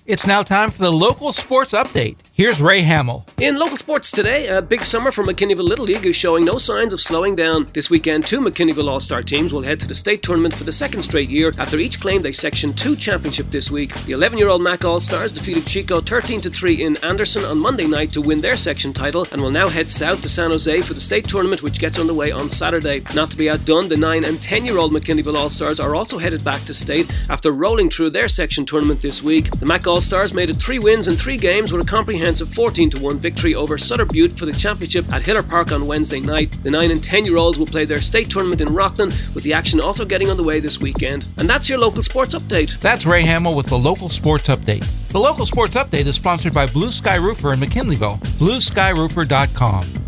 It's now time for the local sports update. Here's Ray Hamill. In local sports today, a big summer for McKinneyville Little League is showing no signs of slowing down. This weekend, 2 McKinneyville All-Star teams will head to the state tournament for the second straight year after each claimed a Section 2 championship this week. The 11-year-old Mac All-Stars defeated Chico 13-3 in Anderson on Monday night to win their section title and will now head south to San Jose for the state tournament, which gets underway on Saturday. Not to be outdone, the 9 and 10-year-old McKinneyville All-Stars are also headed back to state after rolling through their section tournament this week. The Mac All-Stars made it 3 wins in 3 games with a comprehensive 14-1 victory over Sutter Butte for the championship at Hiller Park on Wednesday night. The 9 and 10-year-olds will play their state tournament in Rockland, with the action also getting underway this weekend. And that's your local sports update. That's Ray Hamill with the local sports update. The local sports update is sponsored by Blue Sky Roofer in McKinleyville. BlueSkyRoofer.com.